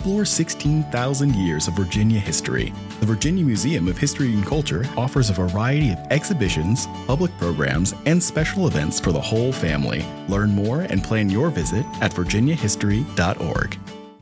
explore 16,000 years of Virginia history. The Virginia Museum of History and Culture offers a variety of exhibitions, public programs, and special events for the whole family. Learn more and plan your visit at virginiahistory.org.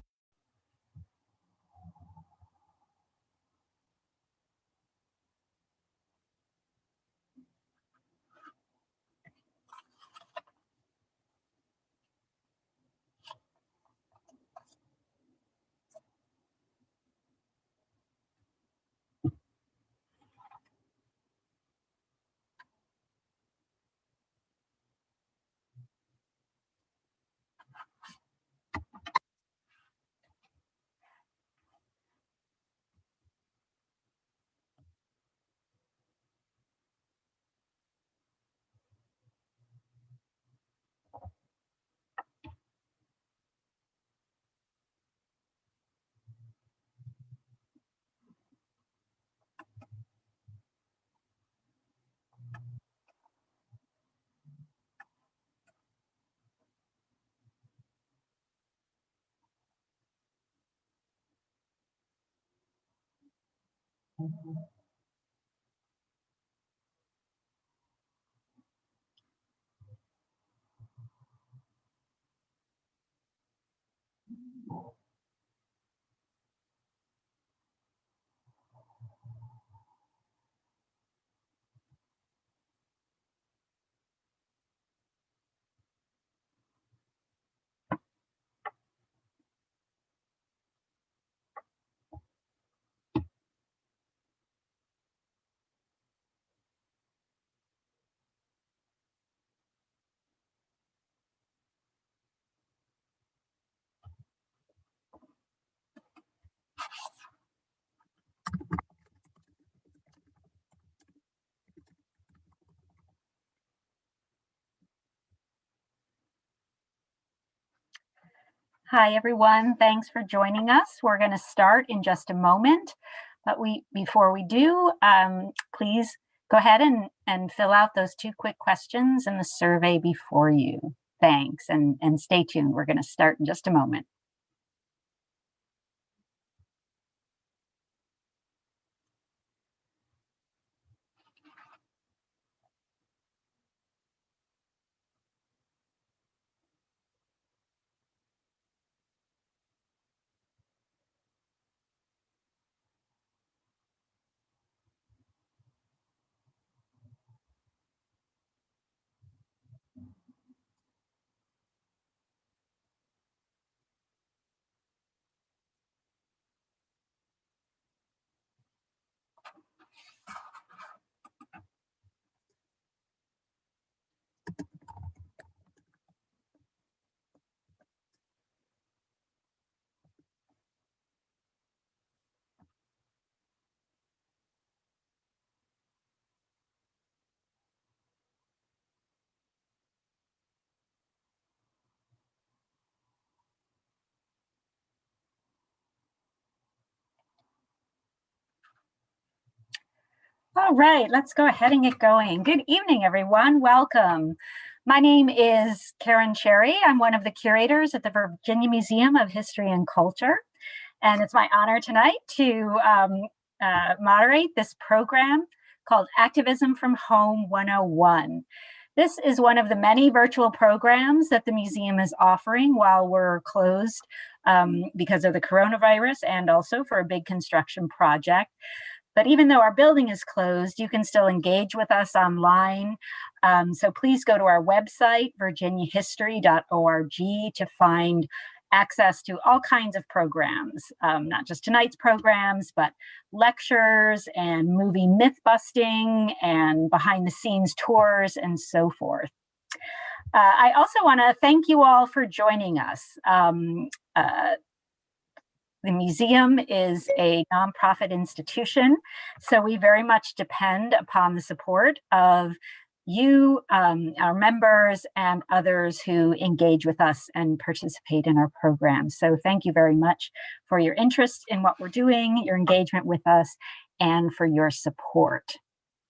Hi, everyone. Thanks for joining us. We're going to start in just a moment. But before we do, please go ahead and fill out those 2 quick questions in the survey before you. Thanks. And stay tuned. We're going to start in just a moment. All right, let's go ahead and get going. Good evening, everyone. Welcome. My name is Karen Cherry. I'm one of the curators at the Virginia Museum of History and Culture. And it's my honor tonight to moderate this program called Activism from Home 101. This is one of the many virtual programs that the museum is offering while we're closed because of the coronavirus and also for a big construction project. But even though our building is closed, you can still engage with us online. So please go to our website, virginiahistory.org, to find access to all kinds of programs, not just tonight's programs, but lectures and movie myth busting and behind the scenes tours and so forth. I also want to thank you all for joining us. The museum is a nonprofit institution, so we very much depend upon the support of you, our members, and others who engage with us and participate in our program. So thank you very much for your interest in what we're doing, your engagement with us, and for your support.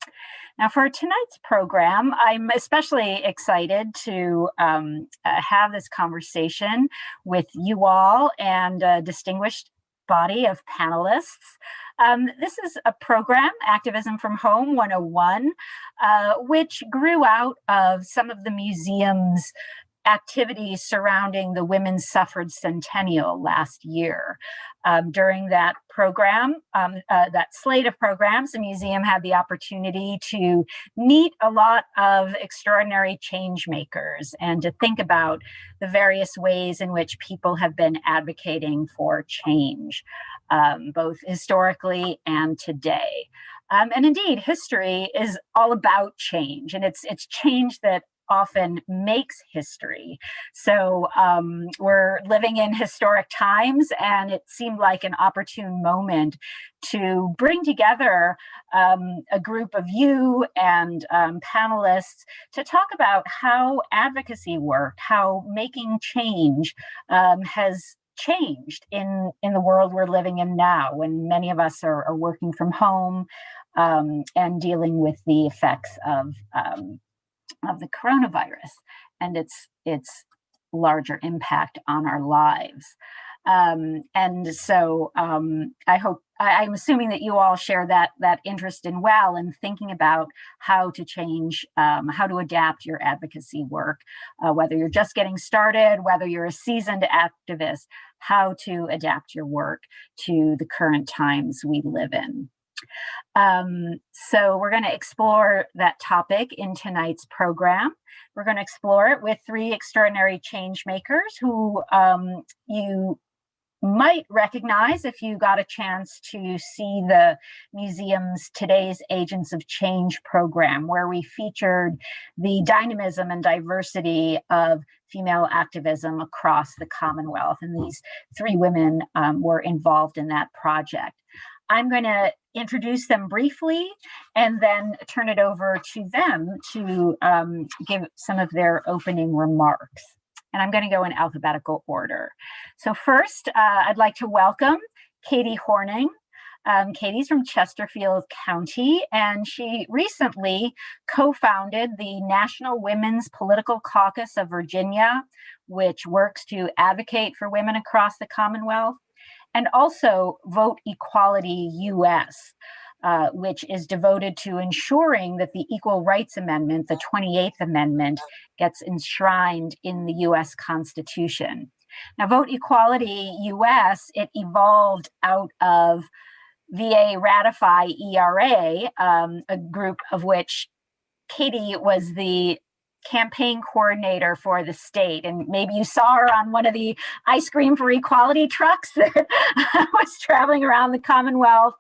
Now, for tonight's program, I'm especially excited to have this conversation with you all and a distinguished body of panelists. This is a program, Activism from Home 101, which grew out of some of the museum's activities surrounding the Women's Suffrage Centennial last year. During that program, that slate of programs, the museum had the opportunity to meet a lot of extraordinary change makers and to think about the various ways in which people have been advocating for change, both historically and today. And indeed, history is all about change, and it's change that often makes history. So we're living in historic times, and it seemed like an opportune moment to bring together a group of you and panelists to talk about how advocacy work, how making change has changed in the world we're living in now, when many of us are working from home and dealing with the effects of the coronavirus and its larger impact on our lives. And so I'm assuming that you all share that interest in in thinking about how to change, how to adapt your advocacy work, whether you're just getting started, whether you're a seasoned activist, how to adapt your work to the current times we live in. So we're going to explore that topic in tonight's program. We're going to explore it with three extraordinary change makers who you might recognize if you got a chance to see the museum's Today's Agents of Change program, where we featured the dynamism and diversity of female activism across the Commonwealth. And these three women were involved in that project. I'm going to introduce them briefly and then turn it over to them to give some of their opening remarks. And I'm going to go in alphabetical order. So first, I'd like to welcome Katie Horning. Katie's from Chesterfield County, and she recently co-founded the National Women's Political Caucus of Virginia, which works to advocate for women across the Commonwealth, and also Vote Equality US, which is devoted to ensuring that the Equal Rights Amendment, the 28th Amendment, gets enshrined in the US Constitution. Now, Vote Equality US, it evolved out of VA Ratify ERA, a group of which Katie was the campaign coordinator for the state. And maybe you saw her on one of the Ice Cream for Equality trucks that was traveling around the Commonwealth.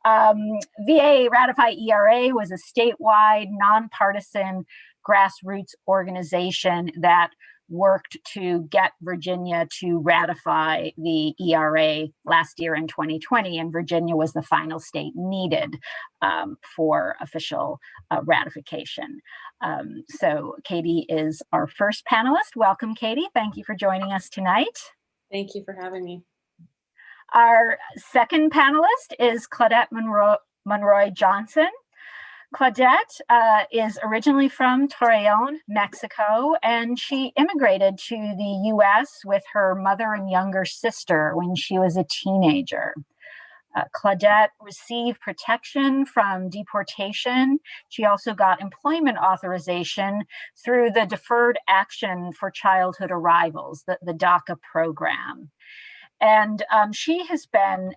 VA Ratify ERA was a statewide, nonpartisan grassroots organization that worked to get Virginia to ratify the ERA last year in 2020, and Virginia was the final state needed for official ratification. So Katie is our first panelist. Welcome, Katie. Thank you for joining us tonight. Thank you for having me. Our second panelist is Claudette Monroy Johnson. Claudette is originally from Torreon, Mexico, and she immigrated to the U.S. with her mother and younger sister when she was a teenager. Claudette received protection from deportation. She also got employment authorization through the Deferred Action for Childhood Arrivals, the DACA program. And she has been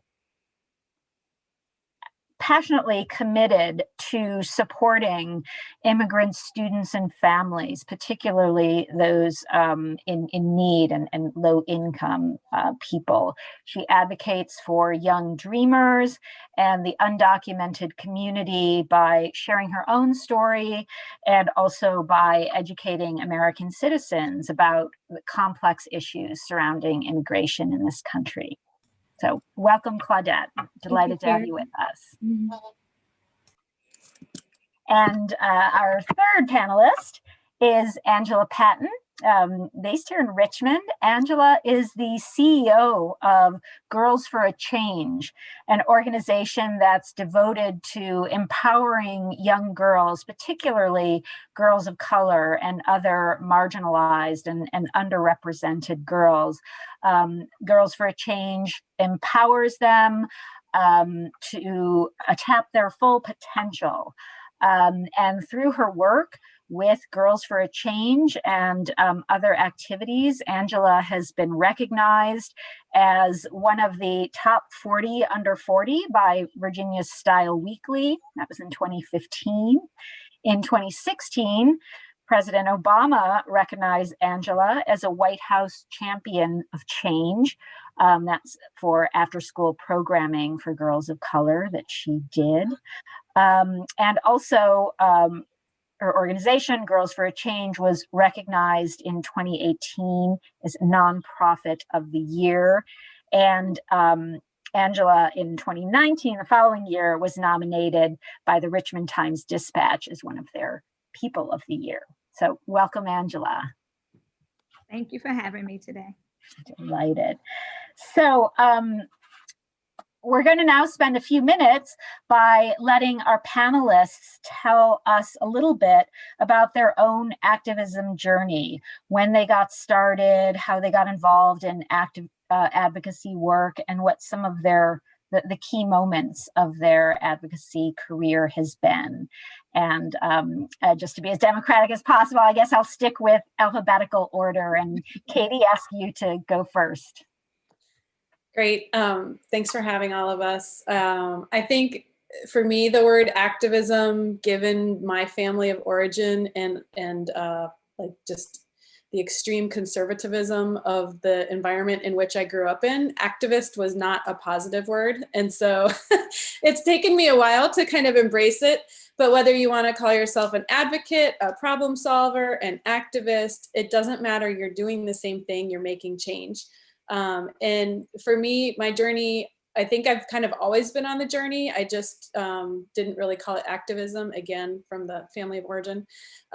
passionately committed to supporting immigrant students and families, particularly those in need and low income people. She advocates for young dreamers and the undocumented community by sharing her own story and also by educating American citizens about the complex issues surrounding immigration in this country. So welcome, Claudette. Delighted to have you with us. Mm-hmm. And our third panelist is Angela Patton. based here in Richmond. Angela is the CEO of Girls for a Change, an organization that's devoted to empowering young girls, particularly girls of color and other marginalized and underrepresented girls. Girls for a Change empowers them to tap their full potential. And through her work with Girls for a Change and other activities, Angela has been recognized as one of the top 40 under 40 by Virginia's Style Weekly. That was in 2015. In 2016, President Obama recognized Angela as a White House champion of change. That's for after-school programming for girls of color that she did. And also, her organization, Girls for a Change, was recognized in 2018 as Nonprofit of the Year. And Angela, in 2019, the following year, was nominated by the Richmond Times-Dispatch as one of their People of the Year. So welcome, Angela. Thank you for having me today. Delighted. So we're going to now spend a few minutes by letting our panelists tell us a little bit about their own activism journey, when they got started, how they got involved in active advocacy work, and what some of the key moments of their advocacy career has been. And just to be as democratic as possible, I guess I'll stick with alphabetical order. And Katie, ask you to go first. Great. Thanks for having all of us. I think for me, the word activism, given my family of origin and like just the extreme conservatism of the environment in which I grew up in, activist was not a positive word. And so it's taken me a while to kind of embrace it. But whether you want to call yourself an advocate, a problem solver, an activist, it doesn't matter. You're doing the same thing. You're making change. And for me, my journey, I think I've kind of always been on the journey. I just didn't really call it activism, again, from the family of origin.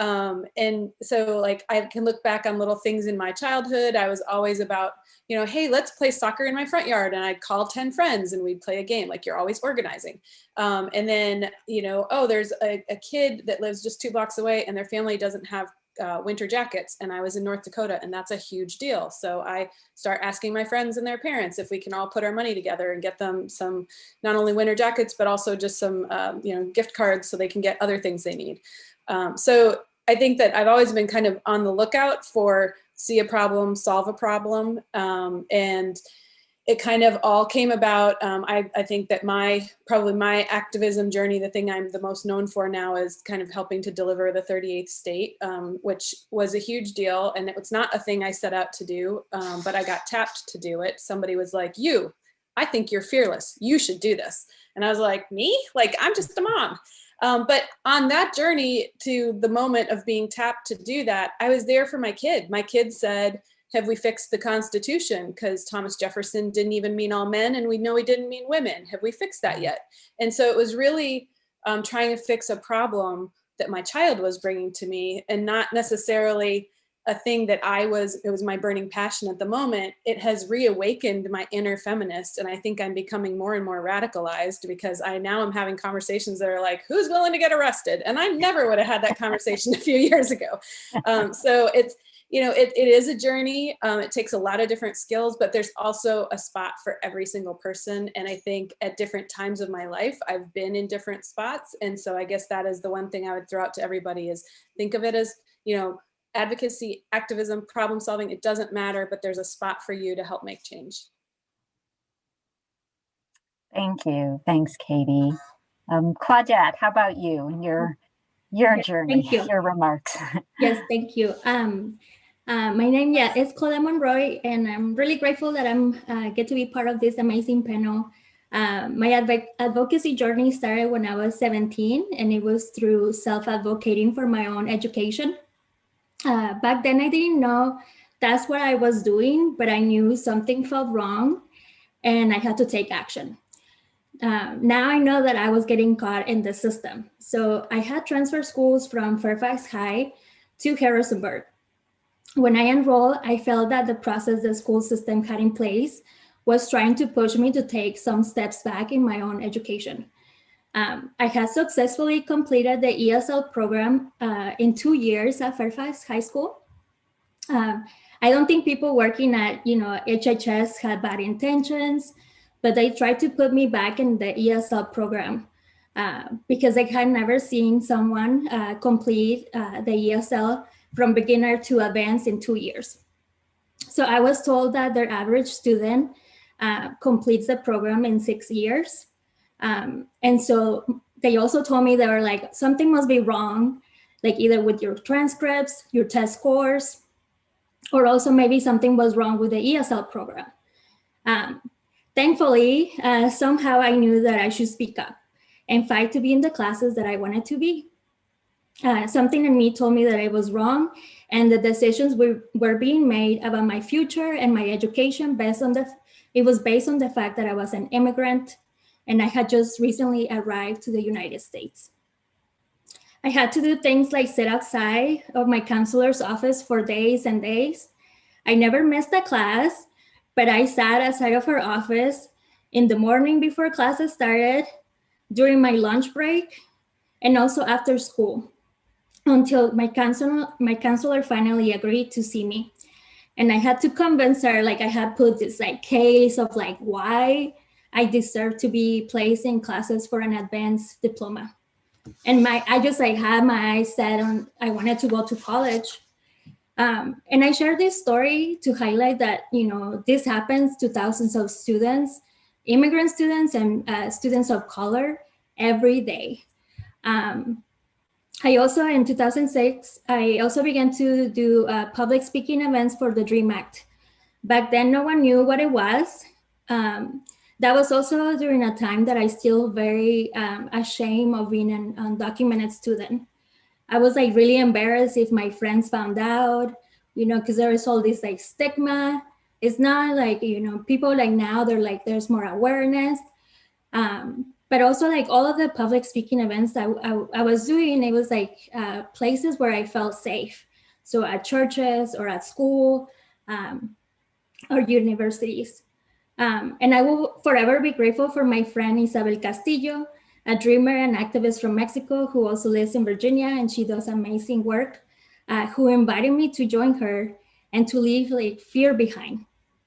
And so like I can look back on little things in my childhood. I was always about, you know, hey, let's play soccer in my front yard. And I'd call 10 friends and we'd play a game. Like, you're always organizing. And then, you know, oh, there's a kid that lives just 2 blocks away and their family doesn't have winter jackets, and I was in North Dakota, and that's a huge deal. So I start asking my friends and their parents if we can all put our money together and get them some, not only winter jackets, but also just some, you know, gift cards so they can get other things they need. So I think that I've always been kind of on the lookout for see a problem, solve a problem, and it kind of all came about. I think that probably my activism journey, the thing I'm the most known for now is kind of helping to deliver the 38th state, which was a huge deal. And it's not a thing I set out to do, but I got tapped to do it. Somebody was like, I think you're fearless. You should do this. And I was like, me? Like, I'm just a mom. But on that journey to the moment of being tapped to do that, I was there for my kid. My kid said, have we fixed the Constitution? Because Thomas Jefferson didn't even mean all men, and we know he didn't mean women. Have we fixed that yet? And so it was really trying to fix a problem that my child was bringing to me, and not necessarily a thing that it was my burning passion at the moment. It has reawakened my inner feminist, and I think I'm becoming more and more radicalized because I now am having conversations that are like, who's willing to get arrested? And I never would have had that conversation a few years ago. So it's, you know, it is a journey. It takes a lot of different skills, but there's also a spot for every single person. And I think at different times of my life, I've been in different spots. And so I guess that is the one thing I would throw out to everybody is think of it as, you know, advocacy, activism, problem solving, it doesn't matter, but there's a spot for you to help make change. Thank you. Thanks, Katie. Claudette, how about you and your journey, your remarks? Yes, thank you. My name, is Claudette Monroy, and I'm really grateful that I'm get to be part of this amazing panel. My advocacy journey started when I was 17, and it was through self-advocating for my own education. Back then, I didn't know that's what I was doing, but I knew something felt wrong, and I had to take action. Now I know that I was getting caught in the system. So I had transfer schools from Fairfax High to Harrisonburg. When I enrolled, I felt that the process the school system had in place was trying to push me to take some steps back in my own education. I had successfully completed the ESL program in 2 years at Fairfax High School. I don't think people working at HHS had bad intentions, but they tried to put me back in the ESL program because I had never seen someone complete the ESL from beginner to advanced in 2 years. So I was told that their average student completes the program in 6 years. And so they also told me they were like, something must be wrong, like either with your transcripts, your test scores, or also maybe something was wrong with the ESL program. Thankfully, somehow I knew that I should speak up and fight to be in the classes that I wanted to be. Something in me told me that I was wrong, and the decisions were being made about my future and my education based on the fact that I was an immigrant and I had just recently arrived to the United States. I had to do things like sit outside of my counselor's office for days and days. I never missed a class, but I sat outside of her office in the morning before classes started, during my lunch break, and also after school, until my counselor finally agreed to see me. And I had to convince her, like I had put this like case of like why I deserve to be placed in classes for an advanced diploma. And I just like had my eyes set on, I wanted to go to college. And I shared this story to highlight that, this happens to thousands of students, immigrant students and students of color every day. I also, in 2006, I also began to do public speaking events for the DREAM Act. Back then, no one knew what it was. That was also during a time that I still very ashamed of being an undocumented student. I was like really embarrassed if my friends found out, because there was all this like stigma. It's not like, people like now, they're like, there's more awareness. But also like all of the public speaking events I was doing, it was like places where I felt safe. So at churches or at school or universities. And I will forever be grateful for my friend Isabel Castillo, a dreamer and activist from Mexico who also lives in Virginia, and she does amazing work, who invited me to join her and to leave like fear behind.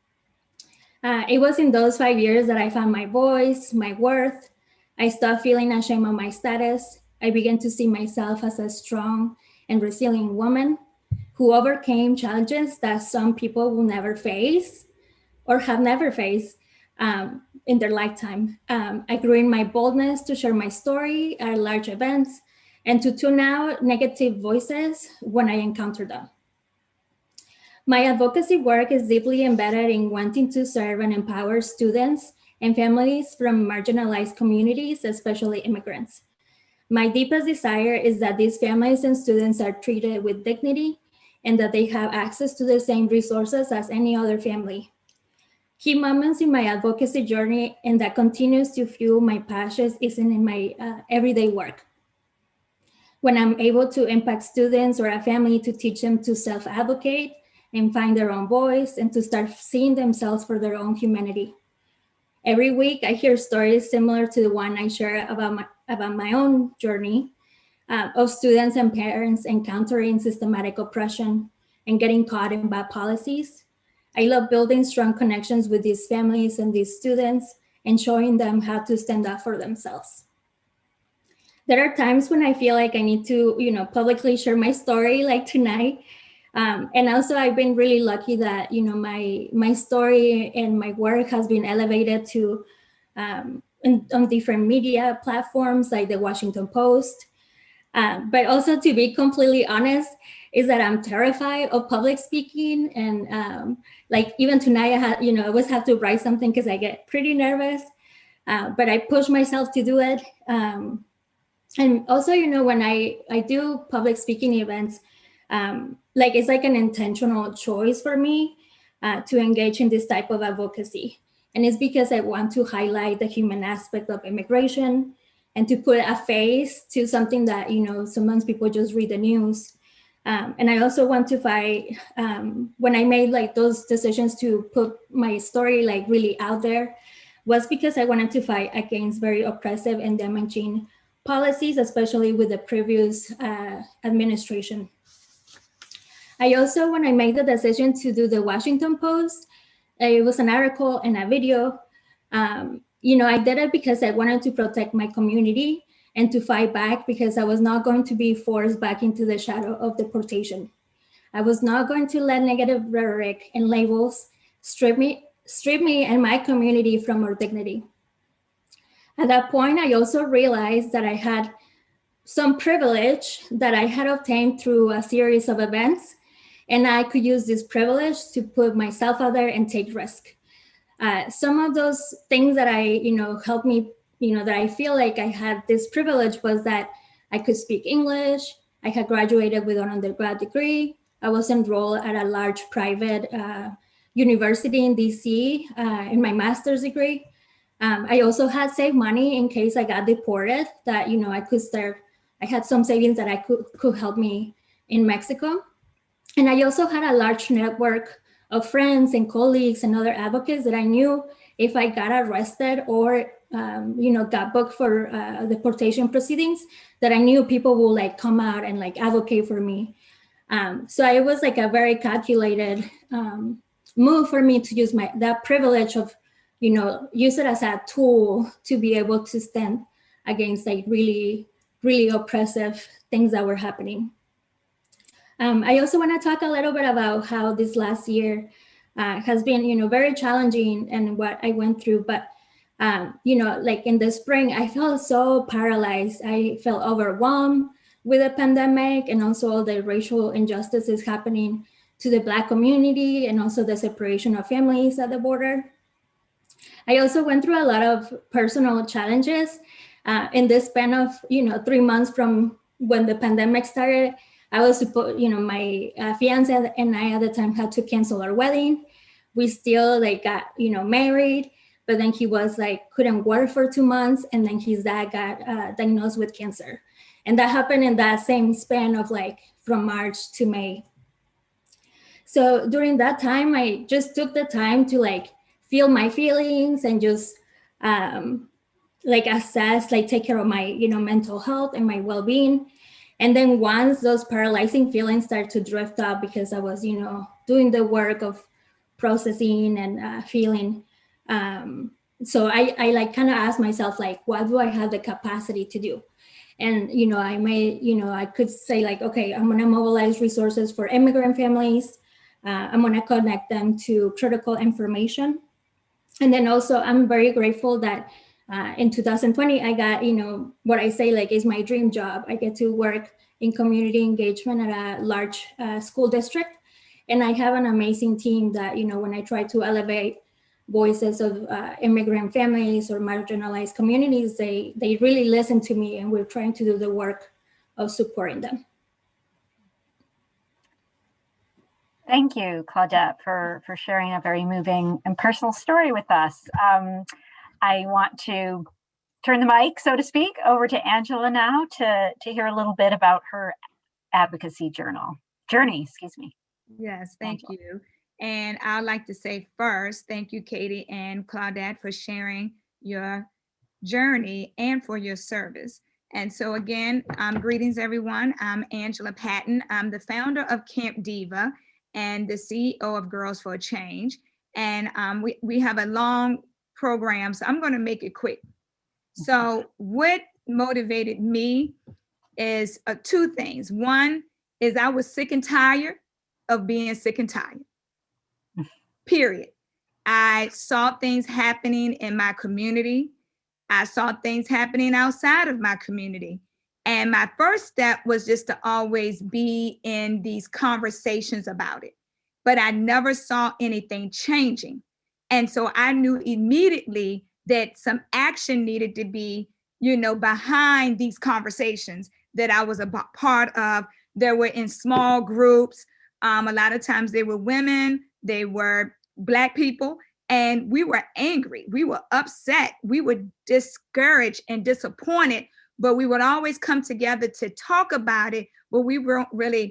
It was in those 5 years that I found my voice, my worth. I stopped feeling ashamed of my status. I began to see myself as a strong and resilient woman who overcame challenges that some people will never face or have never faced in their lifetime. I grew in my boldness to share my story at large events and to tune out negative voices when I encounter them. My advocacy work is deeply embedded in wanting to serve and empower students and families from marginalized communities, especially immigrants. My deepest desire is that these families and students are treated with dignity and that they have access to the same resources as any other family. Key moments in my advocacy journey and that continues to fuel my passions is in my everyday work. When I'm able to impact students or a family to teach them to self-advocate and find their own voice and to start seeing themselves for their own humanity. Every week I hear stories similar to the one I share about my own journey of students and parents encountering systematic oppression and getting caught in bad policies. I love building strong connections with these families and these students and showing them how to stand up for themselves. There are times when I feel like I need to, publicly share my story, like tonight. And also I've been really lucky that, my story and my work has been elevated to on different media platforms like the Washington Post. But also, to be completely honest, is that I'm terrified of public speaking. And like even tonight, I always have to write something because I get pretty nervous, but I push myself to do it. And also, when I do public speaking events, like it's like an intentional choice for me to engage in this type of advocacy. And it's because I want to highlight the human aspect of immigration and to put a face to something that, sometimes people just read the news. And I also want to fight, when I made like those decisions to put my story like really out there, was because I wanted to fight against very oppressive and damaging policies, especially with the previous administration. I also, when I made the decision to do the Washington Post, it was an article and a video. I did it because I wanted to protect my community and to fight back, because I was not going to be forced back into the shadow of deportation. I was not going to let negative rhetoric and labels strip me and my community from our dignity. At that point, I also realized that I had some privilege that I had obtained through a series of events, and I could use this privilege to put myself out there and take risk. Some of those things that helped me, that I feel like I had this privilege, was that I could speak English. I had graduated with an undergrad degree. I was enrolled at a large private university in DC in my master's degree. I also had saved money in case I got deported, that, I could start. I had some savings that I could help me in Mexico. And I also had a large network of friends and colleagues and other advocates that I knew if I got arrested or got booked for deportation proceedings, that I knew people will like come out and like advocate for me. So it was like a very calculated move for me to use that privilege of, use it as a tool to be able to stand against like really, really oppressive things that were happening. I also want to talk a little bit about how this last year has been, very challenging and what I went through. But, like in the spring, I felt so paralyzed. I felt overwhelmed with the pandemic and also all the racial injustices happening to the Black community and also the separation of families at the border. I also went through a lot of personal challenges in this span of, 3 months from when the pandemic started. I was supposed, my fiance and I at the time had to cancel our wedding. We still got, married, but then he was couldn't work for 2 months. And then his dad got diagnosed with cancer. And that happened in that same span of from March to May. So during that time, I just took the time to feel my feelings and just assess, take care of my, mental health and my well-being. And then once those paralyzing feelings start to drift up, because I was, doing the work of processing and feeling. So I kind of asked myself, what do I have the capacity to do? And, I could say okay, I'm gonna mobilize resources for immigrant families. I'm gonna connect them to critical information. And then also I'm very grateful that in 2020, I got, what I say is my dream job. I get to work in community engagement at a large school district. And I have an amazing team that, when I try to elevate voices of immigrant families or marginalized communities, they really listen to me, and we're trying to do the work of supporting them. Thank you, Claudette, for sharing a very moving and personal story with us. I want to turn the mic, so to speak, over to Angela now to hear a little bit about her advocacy journey. Yes, thank you. And I'd like to say first, thank you, Katie and Claudette, for sharing your journey and for your service. And so again, greetings, everyone. I'm Angela Patton. I'm the founder of Camp Diva and the CEO of Girls for a Change. And we have a long program, so I'm going to make it quick. So what motivated me is two things. One is I was sick and tired of being sick and tired, period. I saw things happening in my community. I saw things happening outside of my community. And my first step was just to always be in these conversations about it. But I never saw anything changing. And so I knew immediately that some action needed to be, behind these conversations that I was a part of. They were in small groups. A lot of times they were women, they were Black people, and we were angry. We were upset. We were discouraged and disappointed, but we would always come together to talk about it, but we weren't really,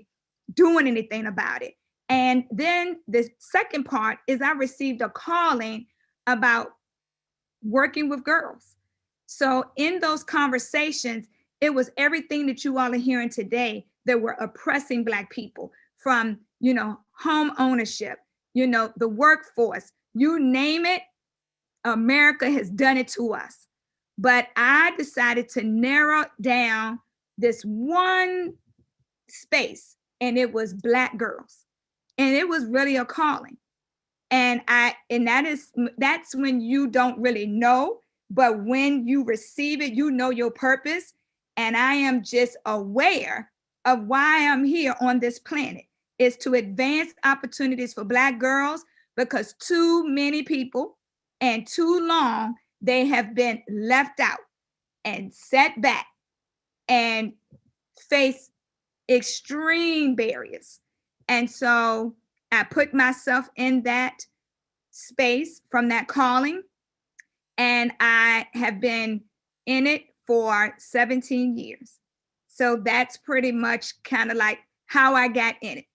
doing anything about it. And then the second part is I received a calling about working with girls. So in those conversations, it was everything that you all are hearing today that were oppressing Black people, from, home ownership, the workforce, you name it, America has done it to us. But I decided to narrow down this one space, and it was Black girls. And it was really a calling. And that's when you don't really know, but when you receive it, you know your purpose. And I am just aware of why I'm here on this planet, is to advance opportunities for Black girls, because too many people and too long, they have been left out and set back and face extreme barriers. And so I put myself in that space from that calling, and I have been in it for 17 years. So that's pretty much kind of like how I got in it.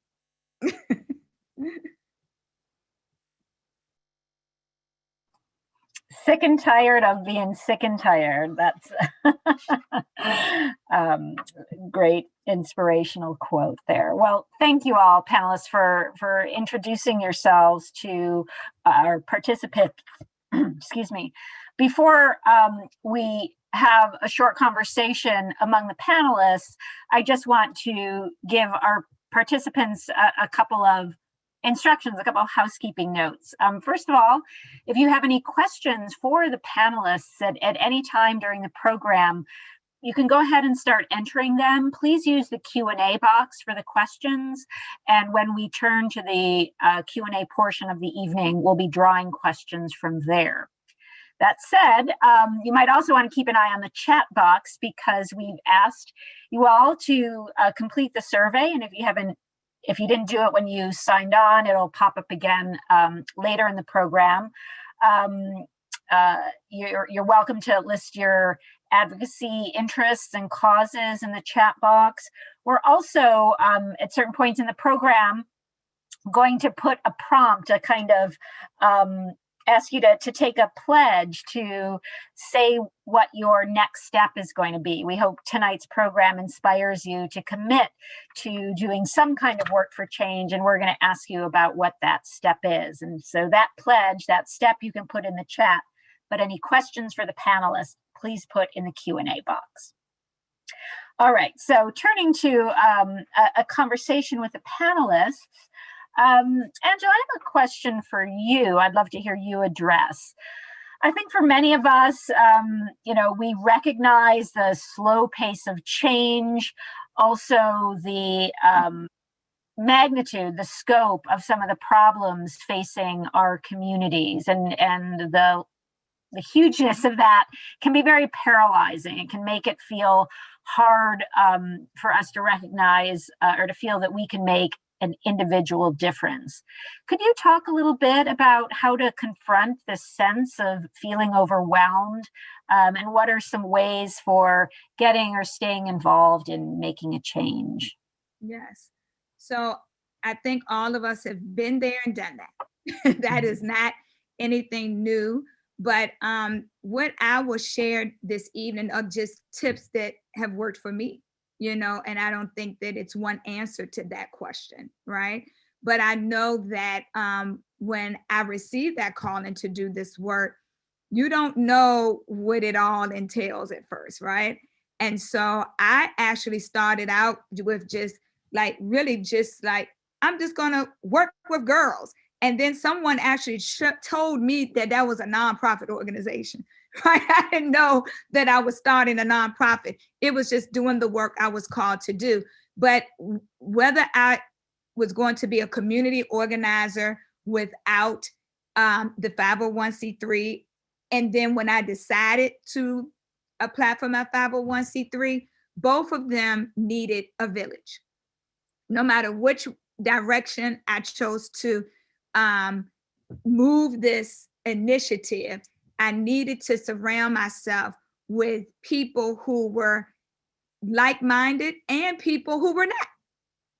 Sick and tired of being sick and tired. That's great inspirational quote there. Well, thank you all, panelists, for introducing yourselves to our participants. Excuse me. Before we have a short conversation among the panelists, I just want to give our participants a couple of instructions, a couple of housekeeping notes. First of all, if you have any questions for the panelists at any time during the program, you can go ahead and start entering them. Please use the Q&A box for the questions. And when we turn to the Q&A portion of the evening, we'll be drawing questions from there. That said, you might also want to keep an eye on the chat box, because we've asked you all to complete the survey. And if you didn't do it when you signed on, it'll pop up again later in the program. You're welcome to list your advocacy interests and causes in the chat box. We're also, at certain points in the program, going to put a prompt, a kind of ask you to take a pledge to say what your next step is going to be. We hope tonight's program inspires you to commit to doing some kind of work for change, and we're going to ask you about what that step is. And so that pledge, that step, you can put in the chat, but any questions for the panelists, please put in the Q&A box. All right, so turning to a conversation with the panelists, Angela, I have a question for you. I'd love to hear you address. I think for many of us, we recognize the slow pace of change, also the magnitude, the scope of some of the problems facing our communities, and the hugeness of that can be very paralyzing. It can make it feel hard for us to recognize or to feel that we can make an individual difference. Could you talk a little bit about how to confront this sense of feeling overwhelmed, and what are some ways for getting or staying involved in making a change? Yes. So I think all of us have been there and done that. That is not anything new, but what I will share this evening are just tips that have worked for me. And I don't think that it's one answer to that question, right? But I know that when I received that calling to do this work, you don't know what it all entails at first, right? And so I actually started out with just like, I'm just gonna work with girls. And then someone actually told me that was a nonprofit organization, right? I didn't know that I was starting a nonprofit. It was just doing the work I was called to do. But whether I was going to be a community organizer without the 501c3, and then when I decided to apply for my 501c3, both of them needed a village. No matter which direction I chose to move this initiative, I needed to surround myself with people who were like-minded and people who were not.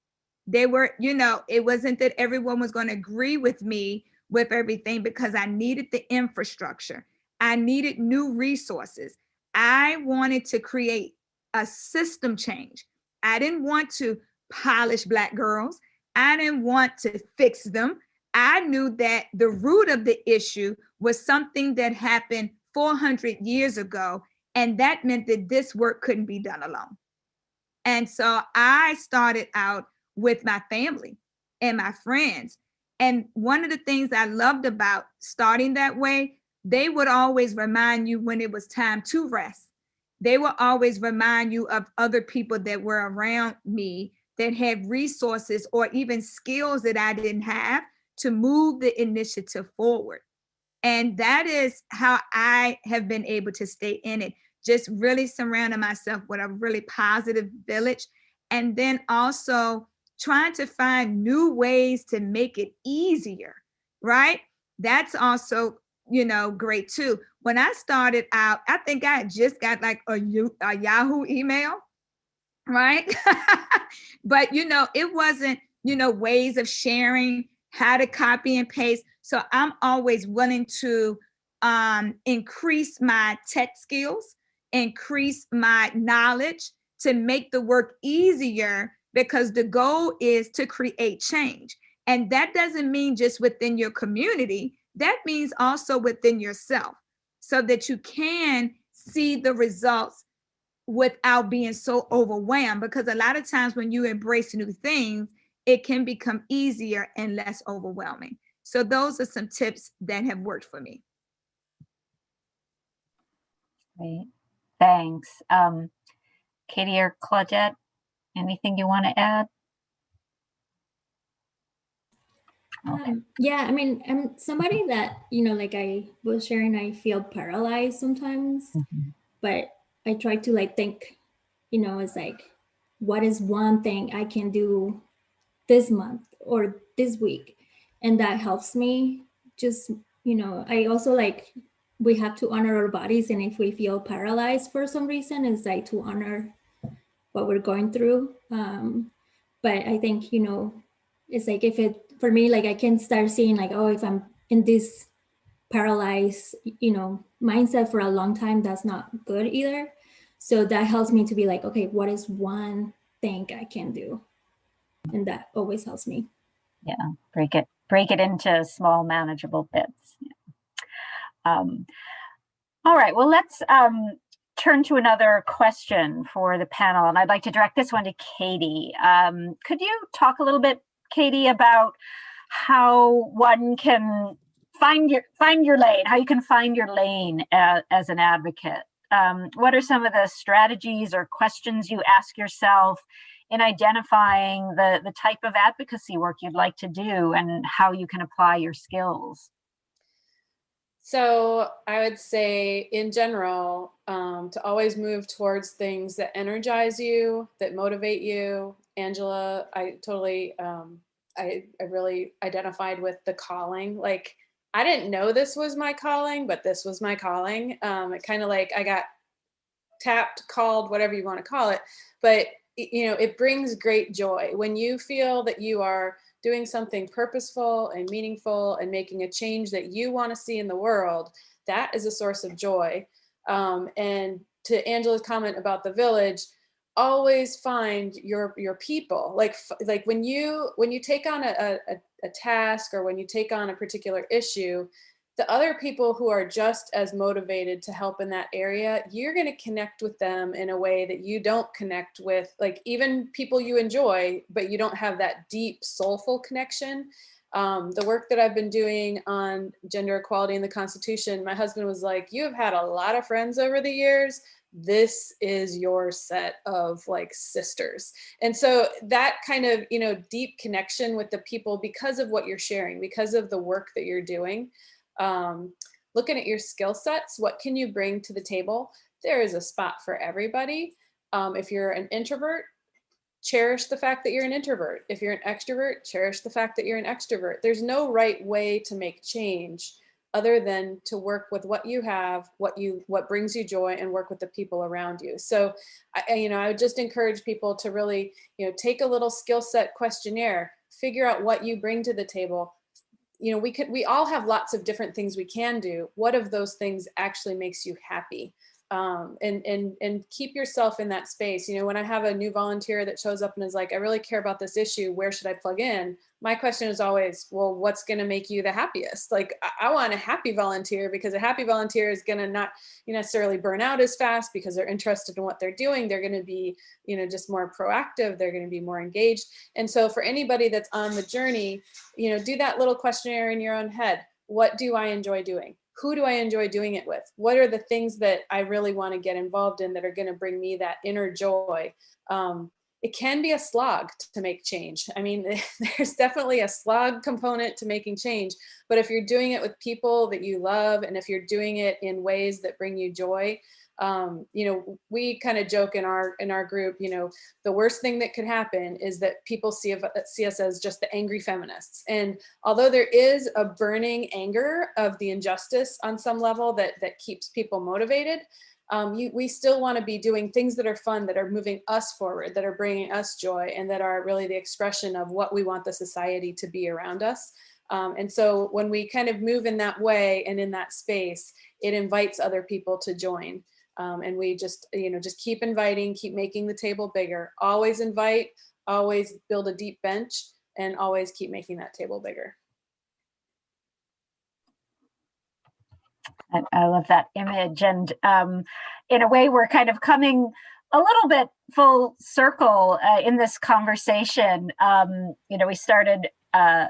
They were, it wasn't that everyone was going to agree with me with everything, because I needed the infrastructure. I needed new resources. I wanted to create a system change. I didn't want to polish Black girls. I didn't want to fix them. I knew that the root of the issue was something that happened 400 years ago, and that meant that this work couldn't be done alone. And so I started out with my family and my friends. And one of the things I loved about starting that way, they would always remind you when it was time to rest. They will always remind you of other people that were around me that had resources or even skills that I didn't have to move the initiative forward. And that is how I have been able to stay in it, just really surrounding myself with a really positive village. And then also trying to find new ways to make it easier, right? That's also, great too. When I started out, I think I had just got like a Yahoo email, right? But, it wasn't, ways of sharing, how to copy and paste. So I'm always willing to increase my tech skills, increase my knowledge to make the work easier, because the goal is to create change. And that doesn't mean just within your community, that means also within yourself, so that you can see the results without being so overwhelmed. Because a lot of times when you embrace new things, it can become easier and less overwhelming. So those are some tips that have worked for me. Great, thanks. Katie or Claudette, anything you want to add? Yeah, I mean, I'm somebody that, like I was sharing, I feel paralyzed sometimes, but I try to like think, it's like, what is one thing I can do this month or this week? And that helps me just, I also like, we have to honor our bodies. And if we feel paralyzed for some reason, it's like to honor what we're going through. But I think, it's like, if it, for me, like I can start seeing like, oh, if I'm in this paralyzed, mindset for a long time, that's not good either. So that helps me to be like, okay, what is one thing I can do? And that always helps me. Yeah, break it into small, manageable bits. Yeah. All right, well, let's turn to another question for the panel, and I'd like to direct this one to Katie. Could you talk a little bit, Katie, about how one can find your lane, how you can find your lane as an advocate? What are some of the strategies or questions you ask yourself in identifying the type of advocacy work you'd like to do and how you can apply your skills? So I would say in general, to always move towards things that energize you, that motivate you. Angela, I totally, I really identified with the calling. Like, I didn't know this was my calling, but this was my calling. It kind of like I got tapped, called, whatever you want to call it. But, it brings great joy when you feel that you are doing something purposeful and meaningful and making a change that you want to see in the world. That is a source of joy. And to Angela's comment about the village, always find your people. Like when you take on a task, or when you take on a particular issue, the other people who are just as motivated to help in that area, you're going to connect with them in a way that you don't connect with, like even people you enjoy, but you don't have that deep, soulful connection. The work that I've been doing on gender equality in the Constitution, my husband was like, you have had a lot of friends over the years. This is your set of like sisters. And so that kind of, deep connection with the people because of what you're sharing, because of the work that you're doing. Looking at your skill sets, what can you bring to the table? There is a spot for everybody. If you're an introvert, cherish the fact that you're an introvert. If you're an extrovert, cherish the fact that you're an extrovert. There's no right way to make change. other than to work with what you have, what brings you joy, and work with the people around you. So I would just encourage people to really, take a little skill set questionnaire, figure out what you bring to the table. We all have lots of different things we can do. What of those things actually makes you happy? And keep yourself in that space. When I have a new volunteer that shows up and is like, I really care about this issue, where should I plug in? My question is always, well, what's going to make you the happiest? Like, I want a happy volunteer, because a happy volunteer is going to not necessarily burn out as fast because they're interested in what they're doing. They're going to be, just more proactive. They're going to be more engaged. And so for anybody that's on the journey, do that little questionnaire in your own head. What do I enjoy doing? Who do I enjoy doing it with? What are the things that I really want to get involved in that are going to bring me that inner joy? It can be a slog to make change. I mean, there's definitely a slog component to making change, but if you're doing it with people that you love, and if you're doing it in ways that bring you joy, we kind of joke in our group, the worst thing that could happen is that people see us as just the angry feminists. And although there is a burning anger of the injustice on some level that keeps people motivated, we still want to be doing things that are fun, that are moving us forward, that are bringing us joy, and that are really the expression of what we want the society to be around us. And so when we kind of move in that way and in that space, it invites other people to join. And we just keep inviting, keep making the table bigger. Always invite, always build a deep bench, and always keep making that table bigger. I love that image. And in a way, we're kind of coming a little bit full circle in this conversation. We started by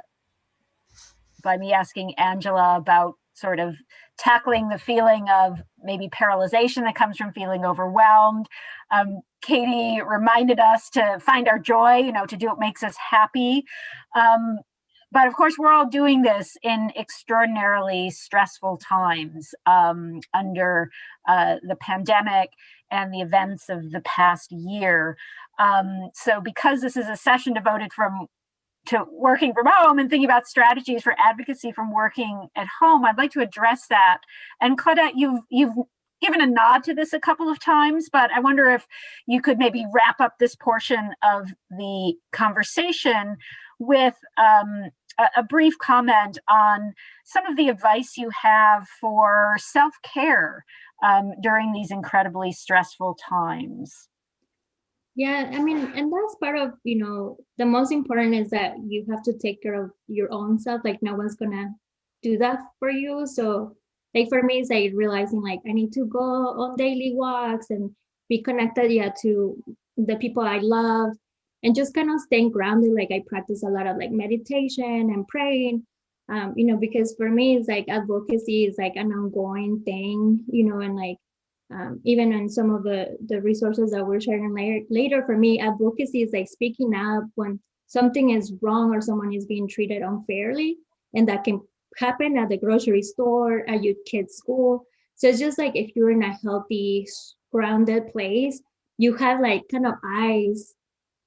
me asking Angela about sort of tackling the feeling of maybe paralyzation that comes from feeling overwhelmed. Katie reminded us to find our joy, to do what makes us happy. But of course, we're all doing this in extraordinarily stressful times under the pandemic and the events of the past year. So because this is a session devoted to working from home and thinking about strategies for advocacy from working at home, I'd like to address that. And Claudette, you've given a nod to this a couple of times, but I wonder if you could maybe wrap up this portion of the conversation with a brief comment on some of the advice you have for self-care during these incredibly stressful times. Yeah, I mean, and that's part of, the most important is that you have to take care of your own self. Like, no one's gonna do that for you. So like for me, it's like realizing like I need to go on daily walks and be connected, to the people I love, and just kind of staying grounded. Like I practice a lot of like meditation and praying, because for me, it's like advocacy is like an ongoing thing, and like, even in some of the resources that we're sharing later, for me, advocacy is like speaking up when something is wrong or someone is being treated unfairly, and that can happen at the grocery store, at your kid's school. So it's just like if you're in a healthy, grounded place, you have like kind of eyes,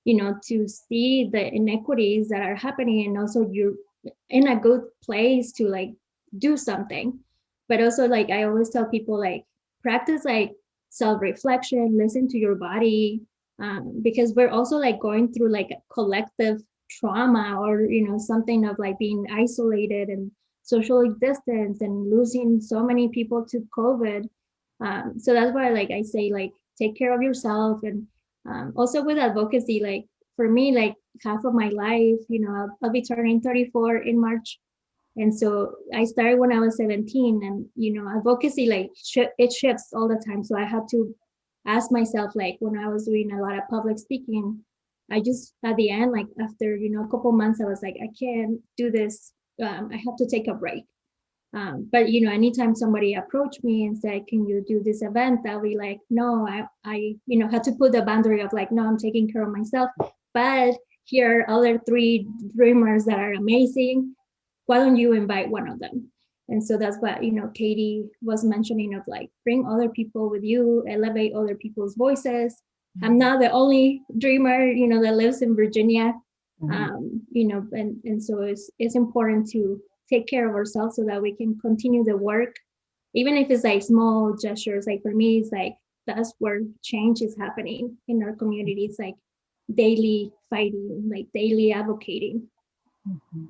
to see the inequities that are happening, and also you're in a good place to like do something. But also, like I always tell people, like practice like self-reflection, listen to your body, because we're also like going through like a collective trauma, or something of like being isolated and socially distanced and losing so many people to COVID. So that's why like I say like take care of yourself. And also with advocacy, like for me, like half of my life, I'll be turning 34 in March. And so I started when I was 17, and, advocacy, like it shifts all the time. So I had to ask myself, like when I was doing a lot of public speaking, I just, at the end, like after, a couple months, I was like, I can't do this. I have to take a break. But, anytime somebody approached me and said, can you do this event? I'll be like, no, I had to put the boundary of like, no, I'm taking care of myself. But here are other 3 dreamers that are amazing. Why don't you invite one of them? And so that's what, Katie was mentioning of like, bring other people with you, elevate other people's voices. Mm-hmm. I'm not the only dreamer, that lives in Virginia, mm-hmm. And so it's important to take care of ourselves so that we can continue the work, even if it's like small gestures. Like for me, it's like that's where change is happening in our communities, like daily fighting, like daily advocating. Mhm.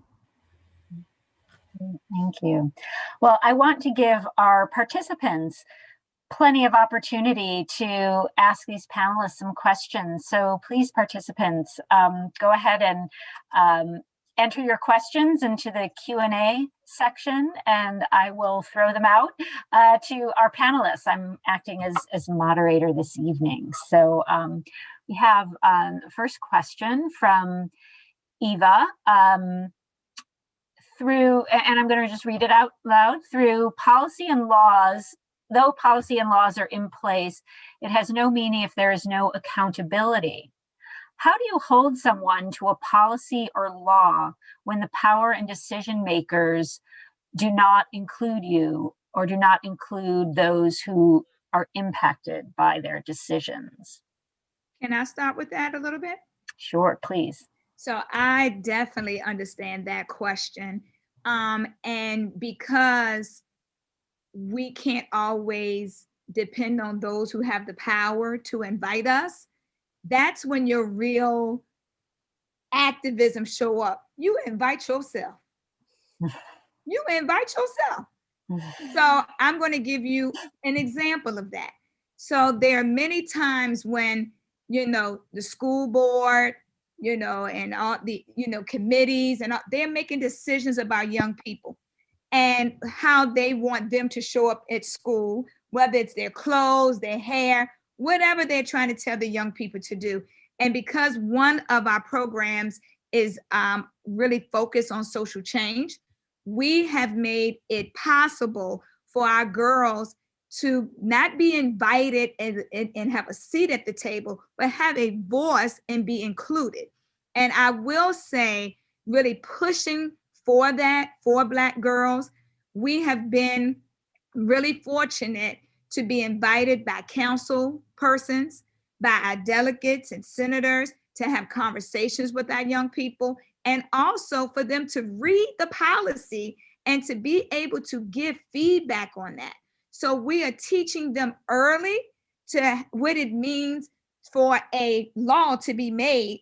Thank you. Well, I want to give our participants plenty of opportunity to ask these panelists some questions. So please, participants, go ahead and enter your questions into the Q&A section, and I will throw them out to our panelists. I'm acting as moderator this evening. So we have the first question from Eva. Through, and I'm going to just read it out loud, through policy and laws, though policy and laws are in place, it has no meaning if there is no accountability. How do you hold someone to a policy or law when the power and decision makers do not include you or do not include those who are impacted by their decisions? Can I start with that a little bit? Sure, please. So I definitely understand that question. And because we can't always depend on those who have the power to invite us, that's when your real activism show up. You invite yourself. You invite yourself. So I'm going to give you an example of that. So there are many times when, the school board, and all the, committees and all, they're making decisions about young people and how they want them to show up at school, whether it's their clothes, their hair, whatever they're trying to tell the young people to do. And because one of our programs is really focused on social change, we have made it possible for our girls to not be invited and have a seat at the table, but have a voice and be included. And I will say, really pushing for that for Black girls, we have been really fortunate to be invited by council persons, by our delegates and senators to have conversations with our young people, and also for them to read the policy and to be able to give feedback on that. So we are teaching them early to what it means for a law to be made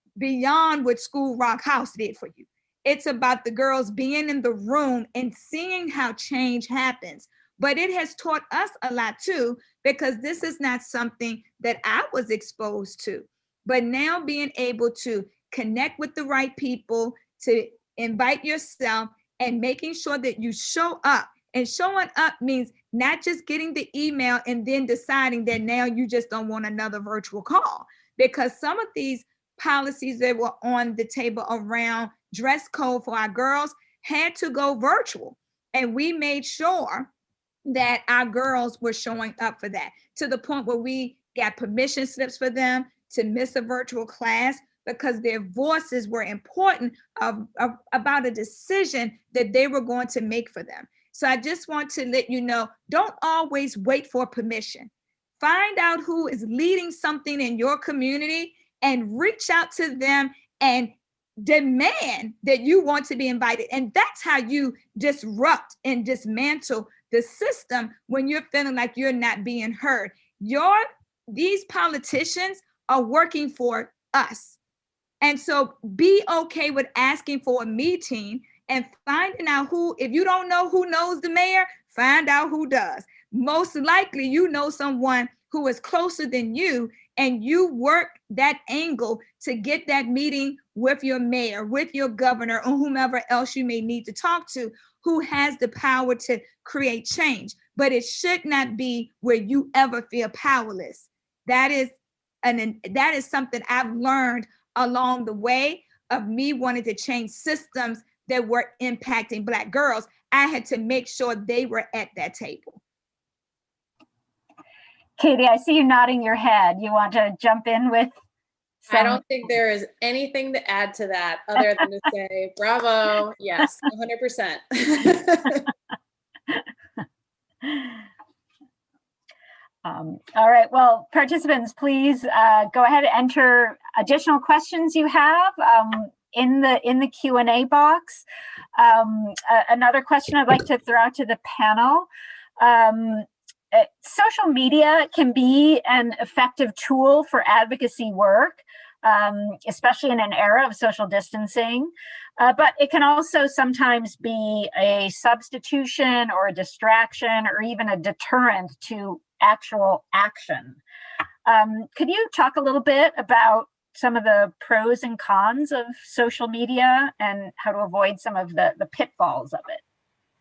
beyond what School Rock House did for you. It's about the girls being in the room and seeing how change happens. But it has taught us a lot too, because this is not something that I was exposed to. But now being able to connect with the right people, to invite yourself, and making sure that you show up. And showing up means not just getting the email and then deciding that now you just don't want another virtual call. Because some of these policies that were on the table around dress code for our girls had to go virtual. And we made sure that our girls were showing up for that, to the point where we got permission slips for them to miss a virtual class because their voices were important about a decision that they were going to make for them. So I just want to let you know, don't always wait for permission. Find out who is leading something in your community and reach out to them and demand that you want to be invited. And that's how you disrupt and dismantle the system when you're feeling like you're not being heard. These politicians are working for us. And so be okay with asking for a meeting and finding out who, if you don't know who knows the mayor, find out who does. Most likely you know someone who is closer than you, and you work that angle to get that meeting with your mayor, with your governor, or whomever else you may need to talk to, who has the power to create change. But it should not be where you ever feel powerless. That is something I've learned along the way of me wanting to change systems that were impacting Black girls. I had to make sure they were at that table. Katie, I see you nodding your head. You want to jump in with I don't think there is anything to add to that other than to say, bravo, yes, 100%. All right, well, participants, please go ahead and enter additional questions you have. in the Q&A box. Another question I'd like to throw out to the panel. Social media can be an effective tool for advocacy work, especially in an era of social distancing, but it can also sometimes be a substitution or a distraction or even a deterrent to actual action. Could you talk a little bit about some of the pros and cons of social media and how to avoid some of the pitfalls of it?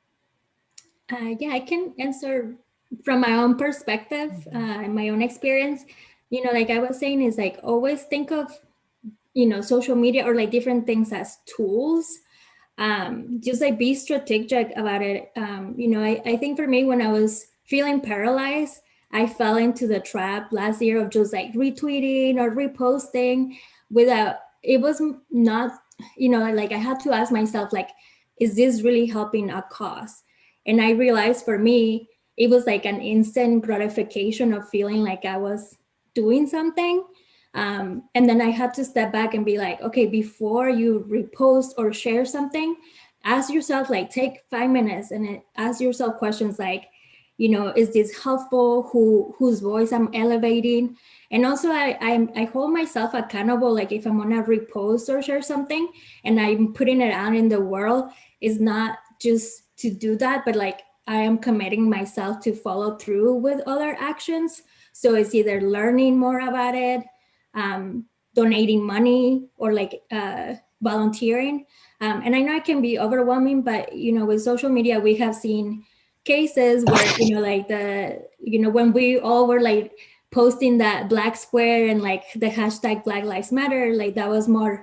Yeah, I can answer from my own perspective, and my own experience. You know, like I was saying, is like always think of, you know, social media or like different things as tools. Just like be strategic about it. You know, I think for me, when I was feeling paralyzed, I fell into the trap last year of just like retweeting or reposting without, it was not, you know, like I had to ask myself, like, is this really helping a cause? And I realized for me, it was like an instant gratification of feeling like I was doing something. And then I had to step back and be like, okay, before you repost or share something, ask yourself, like, take 5 minutes and ask yourself questions like, you know, is this helpful? Whose voice I'm elevating? And also I hold myself accountable. Like if I'm gonna repost or share something and I'm putting it out in the world, it's not just to do that, but like I am committing myself to follow through with other actions. So it's either learning more about it, donating money, or like volunteering. And I know it can be overwhelming, but you know, with social media, we have seen cases where, you know, like when we all were like posting that black square and like the hashtag Black Lives Matter, like that was more,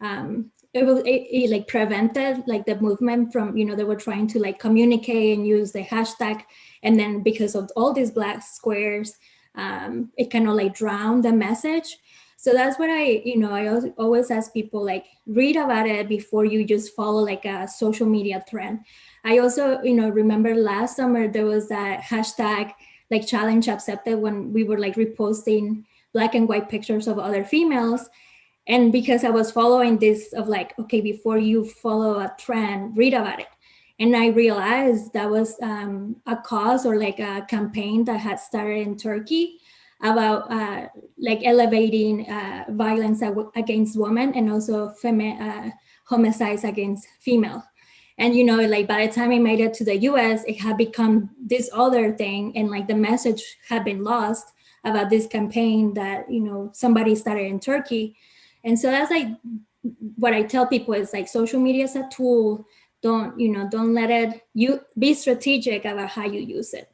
it like prevented like the movement from, you know, they were trying to like communicate and use the hashtag. And then because of all these black squares, it kind of like drowned the message. So that's what I always ask people, like, read about it before you just follow like a social media trend. I also, you know, remember last summer there was that hashtag like challenge accepted when we were like reposting black and white pictures of other females. And because I was following this of like, okay, before you follow a trend, read about it. And I realized that was a cause or like a campaign that had started in Turkey about like elevating violence against women and also homicides against female. And, you know, like by the time I made it to the US, it had become this other thing. And like the message had been lost about this campaign that, you know, somebody started in Turkey. And so that's like what I tell people is like social media is a tool. Don't let it, you be strategic about how you use it.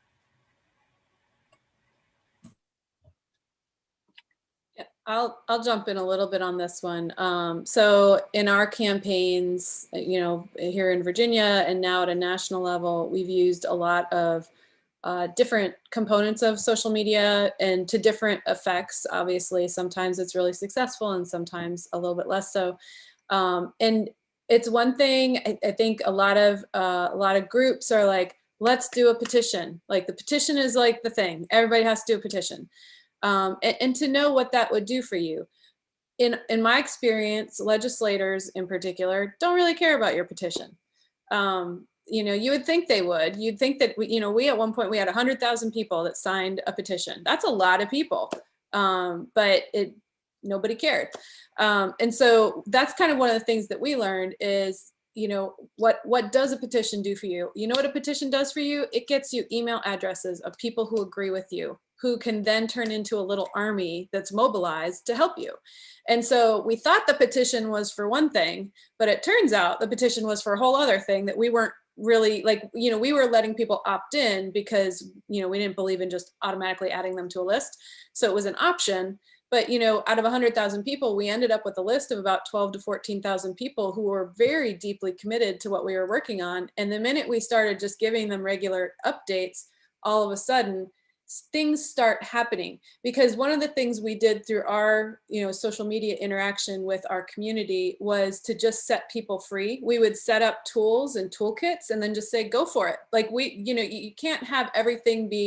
I'll jump in a little bit on this one. So in our campaigns, you know, here in Virginia and now at a national level, we've used a lot of different components of social media and to different effects. Obviously, sometimes it's really successful and sometimes a little bit less so. And it's one thing, I think a lot of groups are like, let's do a petition. Like the petition is like the thing. Everybody has to do a petition. And to know what that would do for you. In my experience, legislators in particular don't really care about your petition. You know, you would think they would. You'd think that we at one point we had 100,000 people that signed a petition. That's a lot of people, but nobody cared. And so that's kind of one of the things that we learned is, you know, what does a petition do for you? You know what a petition does for you? It gets you email addresses of people who agree with you, who can then turn into a little army that's mobilized to help you. And so we thought the petition was for one thing, but it turns out the petition was for a whole other thing that we weren't really like, you know, we were letting people opt in because, you know, we didn't believe in just automatically adding them to a list. So it was an option. But, you know, out of 100,000 people, we ended up with a list of about 12 to 14,000 people who were very deeply committed to what we were working on. And the minute we started just giving them regular updates, all of a sudden, things start happening. Because one of the things we did through our, you know, social media interaction with our community was to just set people free. We would set up tools and toolkits and then just say, go for it. Like you know, you can't have everything be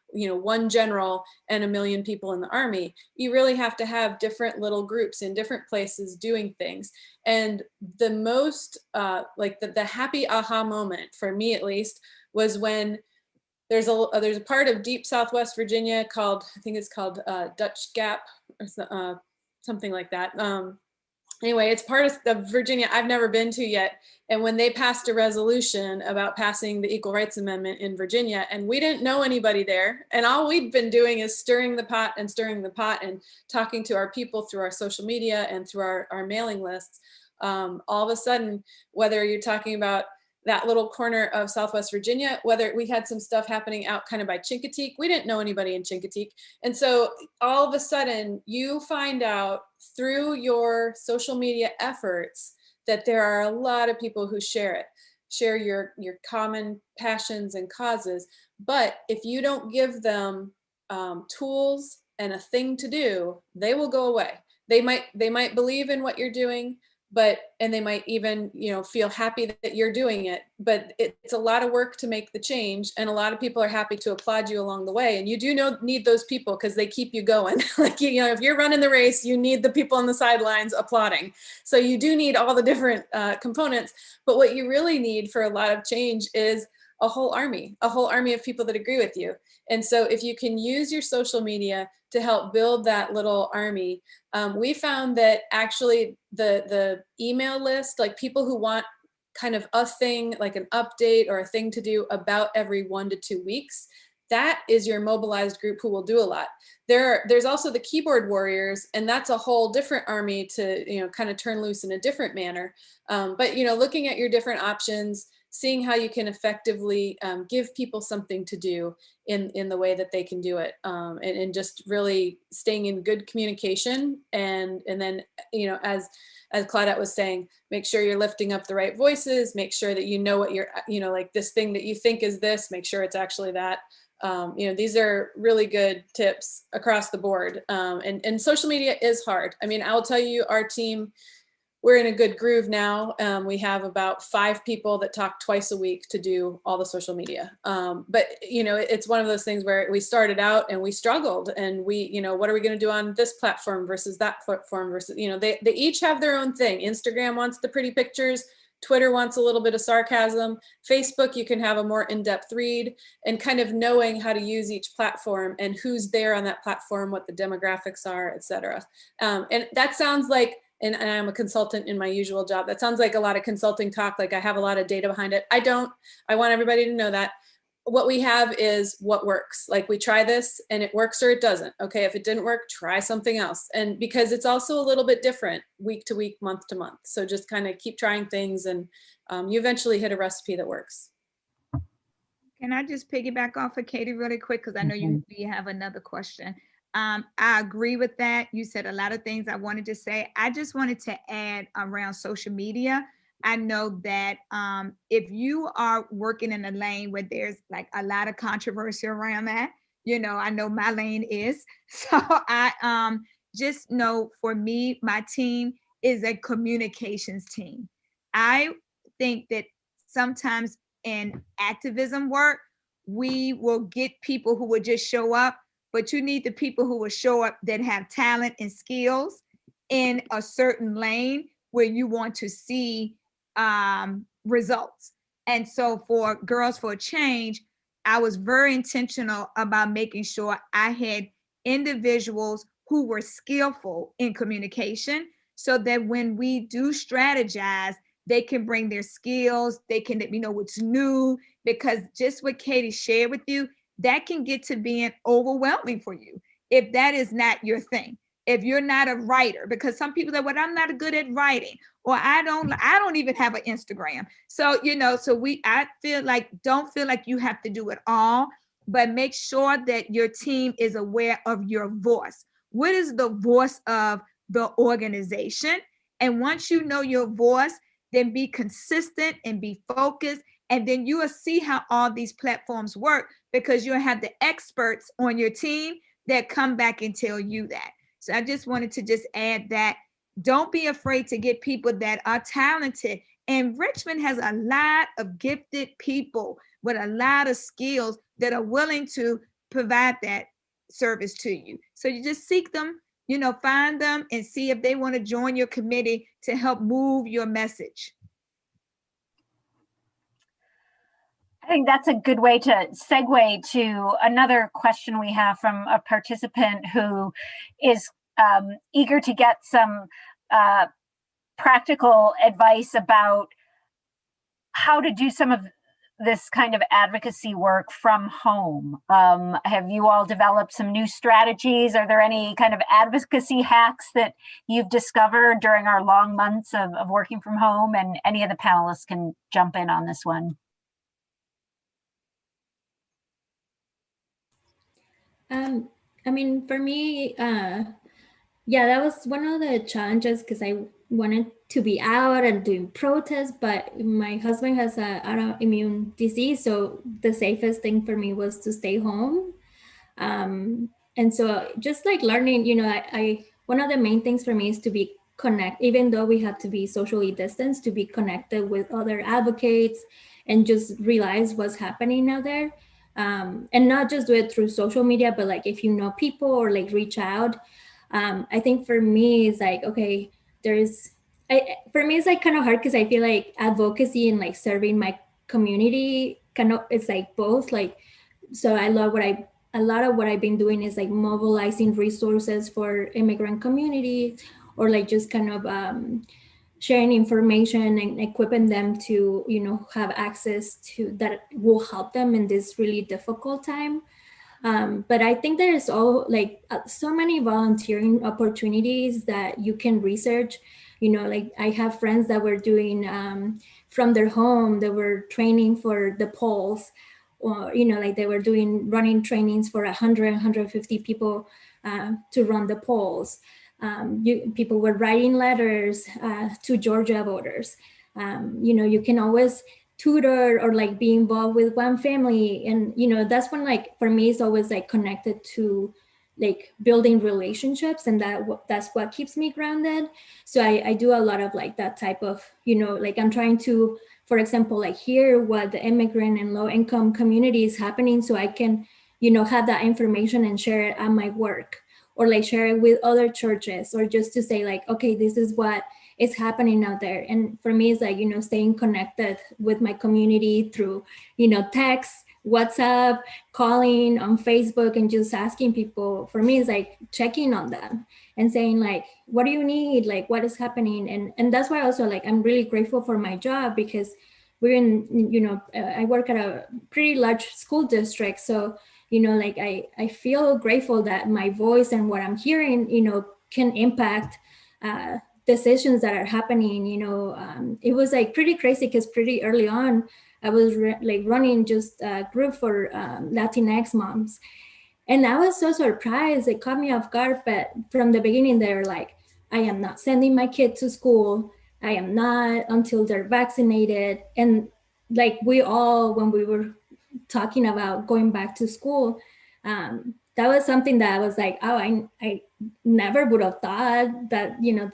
one general and 1 million people in the army. You really have to have different little groups in different places doing things. And the most like the happy aha moment for me, at least, was when there's a part of deep Southwest Virginia called, I think it's called Dutch Gap or something like that. Anyway, it's part of Virginia I've never been to yet. And when they passed a resolution about passing the Equal Rights Amendment in Virginia, and we didn't know anybody there, and all we'd been doing is stirring the pot and talking to our people through our social media and through our mailing lists, all of a sudden, whether you're talking about that little corner of Southwest Virginia, whether we had some stuff happening out kind of by Chincoteague, we didn't know anybody in Chincoteague. And so all of a sudden you find out through your social media efforts that there are a lot of people who share your common passions and causes. But if you don't give them tools and a thing to do, they will go away. They might believe in what you're doing, and they might even, feel happy that you're doing it, but it's a lot of work to make the change. And a lot of people are happy to applaud you along the way. And you do need those people because they keep you going. Like, if you're running the race, you need the people on the sidelines applauding. So you do need all the different components, but what you really need for a lot of change is a whole army of people that agree with you. And so if you can use your social media to help build that little army, we found that actually the email list, like people who want kind of a thing, like an update or a thing to do about every 1 to 2 weeks, that is your mobilized group who will do a lot. There's also the keyboard warriors, and that's a whole different army to, kind of turn loose in a different manner. But, looking at your different options, seeing how you can effectively give people something to do in the way that they can do it, and just really staying in good communication. And then, as Claudette was saying, make sure you're lifting up the right voices, make sure that what you're, like this thing that you think is this, make sure it's actually that. These are really good tips across the board. And social media is hard. I mean, I'll tell you, our team, we're in a good groove now. We have about 5 people that talk twice a week to do all the social media. But, it's one of those things where we started out and we struggled, and we, what are we going to do on this platform versus that platform versus, they each have their own thing. Instagram wants the pretty pictures. Twitter wants a little bit of sarcasm. Facebook, you can have a more in-depth read, and kind of knowing how to use each platform and who's there on that platform, what the demographics are, et cetera. And that sounds like, and I'm a consultant in my usual job, that sounds like a lot of consulting talk, like I have a lot of data behind it. I don't. I want everybody to know that. What we have is what works. Like, we try this and it works or it doesn't. Okay, if it didn't work, try something else. And because it's also a little bit different week to week, month to month. So just kind of keep trying things, and you eventually hit a recipe that works. Can I just piggyback off of Katie really quick? Because I know you have another question. I agree with that. You said a lot of things I wanted to say. I just wanted to add around social media. I know that if you are working in a lane where there's like a lot of controversy around that, I know my lane is. So I just know, for me, my team is a communications team. I think that sometimes in activism work, we will get people who will just show up, but you need the people who will show up that have talent and skills in a certain lane where you want to see results. And so for Girls for a Change, I was very intentional about making sure I had individuals who were skillful in communication, so that when we do strategize, they can bring their skills, they can let me know what's new, because just what Katie shared with you, that can get to being overwhelming for you if that is not your thing. If you're not a writer, because some people say, well, I'm not good at writing, or I don't even have an Instagram. So, I feel like, don't feel like you have to do it all, but make sure that your team is aware of your voice. What is the voice of the organization? And once you know your voice, then be consistent and be focused. And then you will see how all these platforms work, because you'll have the experts on your team that come back and tell you that. So I just wanted to just add that. Don't be afraid to get people that are talented. And Richmond has a lot of gifted people with a lot of skills that are willing to provide that service to you. So you just seek them, find them and see if they want to join your committee to help move your message. I think that's a good way to segue to another question we have from a participant who is eager to get some practical advice about how to do some of this kind of advocacy work from home. Have you all developed some new strategies? Are there any kind of advocacy hacks that you've discovered during our long months of working from home? And any of the panelists can jump in on this one. I mean, for me, yeah, that was one of the challenges because I wanted to be out and doing protests, but my husband has an autoimmune disease, so the safest thing for me was to stay home. And so just like learning, I one of the main things for me is to be connected, even though we have to be socially distanced, to be connected with other advocates and just realize what's happening out there. And not just do it through social media, but like if you know people or like reach out. I think for me it's like, okay, for me it's like kind of hard because I feel like advocacy and like serving my community it's like both. Like, so I love a lot of what I've been doing is like mobilizing resources for immigrant communities, or like just kind of sharing information and equipping them to, have access to that will help them in this really difficult time. But I think there's so many volunteering opportunities that you can research. Like I have friends that were doing from their home, they were training for the polls, or, like they were running trainings for 150 people to run the polls. People were writing letters to Georgia voters. You can always tutor or like be involved with one family. And, that's when like, for me, it's always like connected to like building relationships, and that's what keeps me grounded. So I do a lot of like that type of, like I'm trying to, for example, like hear what the immigrant and low income community is happening, so I can, have that information and share it at my work, or like share it with other churches, or just to say like, okay, this is what is happening out there. And for me, it's like, staying connected with my community through, text, WhatsApp, calling, on Facebook, and just asking people. For me, it's like checking on them and saying like, what do you need? Like, what is happening? And that's why also like, I'm really grateful for my job, because we're in, I work at a pretty large school district. So, like I feel grateful that my voice and what I'm hearing, can impact decisions that are happening. It was like pretty crazy because pretty early on, I was running just a group for Latinx moms. And I was so surprised. It caught me off guard. But from the beginning, they're like, I am not sending my kid to school. I am not until they're vaccinated. And like we all, when we were talking about going back to school, that was something that I was like, oh, I never would have thought that,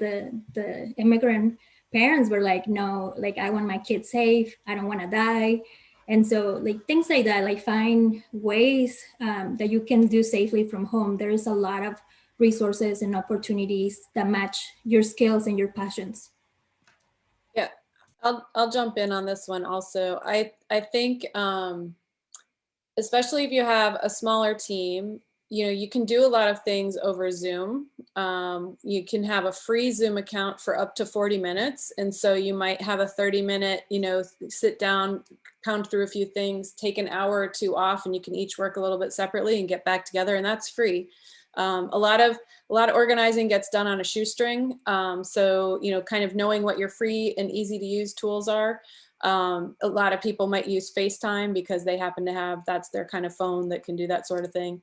the immigrant parents were like, no, like I want my kids safe. I don't want to die. And so like things like that, like find ways that you can do safely from home. There is a lot of resources and opportunities that match your skills and your passions. Yeah, I'll jump in on this one also. I think, especially if you have a smaller team, you can do a lot of things over Zoom. You can have a free Zoom account for up to 40 minutes. And so you might have a 30-minute, sit down, pound through a few things, take an hour or two off, and you can each work a little bit separately and get back together, and that's free. A lot of organizing gets done on a shoestring. So, kind of knowing what your free and easy to use tools are. A lot of people might use FaceTime because they happen to have, that's their kind of phone that can do that sort of thing.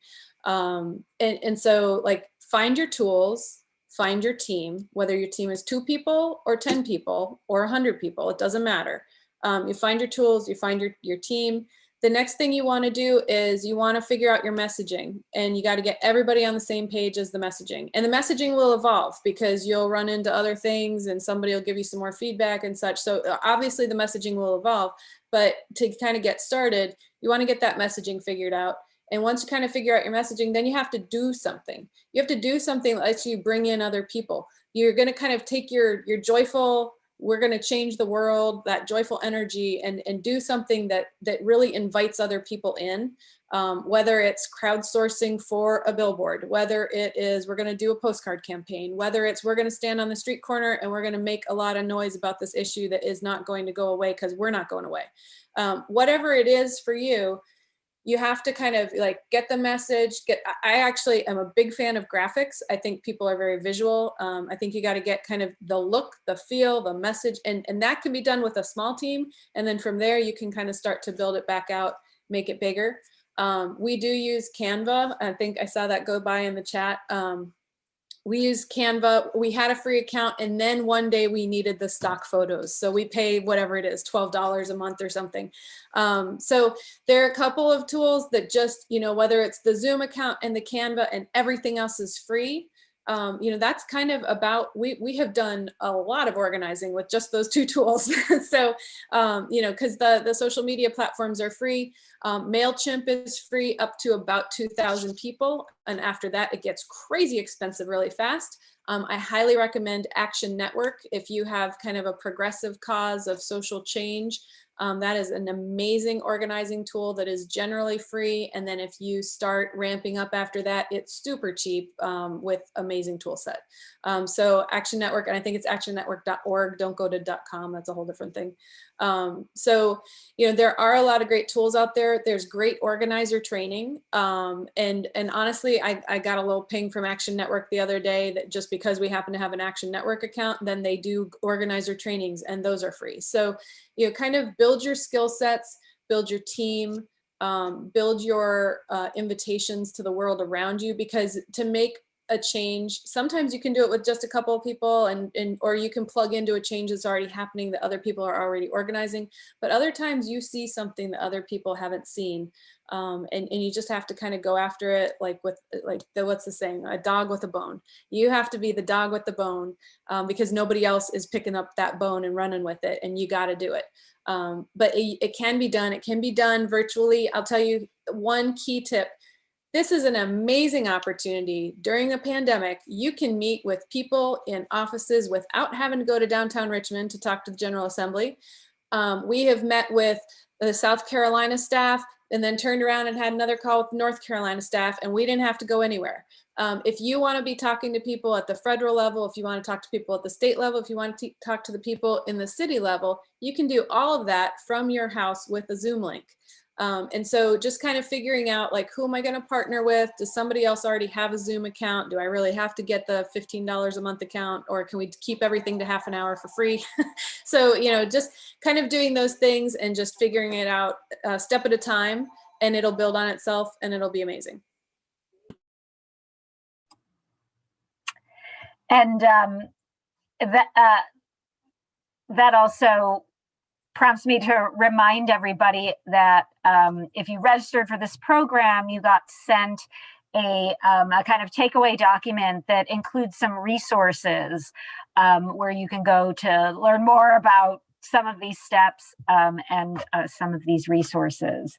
And so like find your tools, find your team, whether your team is 2 people or 10 people or 100 people, it doesn't matter. You find your tools, you find your team. The next thing you want to do is you want to figure out your messaging, and you got to get everybody on the same page as the messaging. And the messaging will evolve because you'll run into other things and somebody will give you some more feedback and such. So obviously the messaging will evolve, but to kind of get started, you want to get that messaging figured out. And once you kind of figure out your messaging, then you have to do something. You have to do something that lets you bring in other people. You're going to kind of take your joyful, we're going to change the world, that joyful energy, and do something that really invites other people in. Whether it's crowdsourcing for a billboard, whether it is we're going to do a postcard campaign, whether it's we're going to stand on the street corner and we're going to make a lot of noise about this issue that is not going to go away because we're not going away. Whatever it is for you, you have to kind of like get the message. I actually am a big fan of graphics. I think people are very visual. I think you got to get kind of the look, the feel, the message, and that can be done with a small team. And then from there, you can kind of start to build it back out, make it bigger. We do use Canva. I think I saw that go by in the chat. We use Canva. We had a free account, and then one day we needed the stock photos. So we paid whatever it is, $12 a month or something. So there are a couple of tools that just, whether it's the Zoom account and the Canva and everything else is free. That's kind of about, we have done a lot of organizing with just those two tools. So, because the social media platforms are free. MailChimp is free up to about 2,000 people. And after that, it gets crazy expensive really fast. I highly recommend Action Network if you have kind of a progressive cause of social change. That is an amazing organizing tool that is generally free. And then if you start ramping up after that, it's super cheap with amazing tool set. So Action Network, and I think it's actionnetwork.org. Don't go to .com. That's a whole different thing. So, there are a lot of great tools out there. There's great organizer training. And honestly, I got a little ping from Action Network the other day that just because we happen to have an Action Network account, then they do organizer trainings, and those are free. So, kind of build your skill sets, build your team, build your invitations to the world around you, because to make a change, sometimes you can do it with just a couple of people or you can plug into a change that's already happening that other people are already organizing. But other times you see something that other people haven't seen. And you just have to kind of go after it what's the saying, a dog with a bone. You have to be the dog with the bone because nobody else is picking up that bone and running with it, and you got to do it. But it can be done. It can be done virtually. I'll tell you one key tip. This is an amazing opportunity during a pandemic. You can meet with people in offices without having to go to downtown Richmond to talk to the General Assembly. We have met with the South Carolina staff and then turned around and had another call with North Carolina staff, and we didn't have to go anywhere. If you want to be talking to people at the federal level, if you want to talk to people at the state level, if you want to talk to the people in the city level, you can do all of that from your house with a Zoom link. And so just kind of figuring out who am I going to partner with? Does somebody else already have a Zoom account? Do I really have to get the $15 a month account, or can we keep everything to half an hour for free? So, just kind of doing those things and just figuring it out a step at a time, and it'll build on itself and it'll be amazing. And that also prompts me to remind everybody that if you registered for this program, you got sent a kind of takeaway document that includes some resources where you can go to learn more about some of these steps and some of these resources.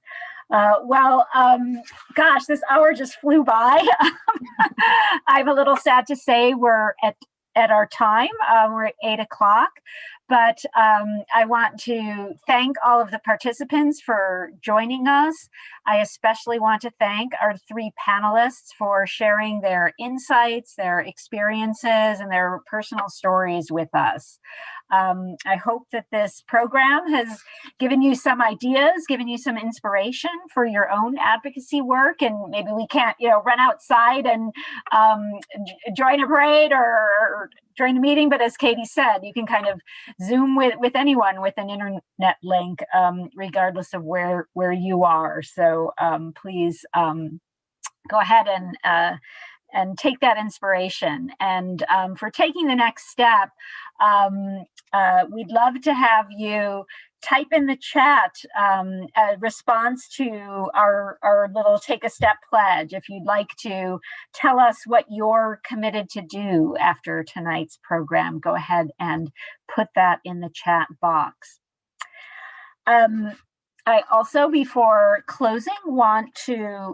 Gosh, this hour just flew by. I'm a little sad to say we're at our time. We're at 8 o'clock. But I want to thank all of the participants for joining us. I especially want to thank our 3 panelists for sharing their insights, their experiences, and their personal stories with us. I hope that this program has given you some ideas, given you some inspiration for your own advocacy work, and maybe we can't, run outside and join a parade or join a meeting, but as Katie said, you can kind of Zoom with anyone with an internet link, regardless of where you are. So please go ahead and take that inspiration. And for taking the next step, we'd love to have you type in the chat a response to our little Take a Step pledge. If you'd like to tell us what you're committed to do after tonight's program, go ahead and put that in the chat box. I also, before closing, want to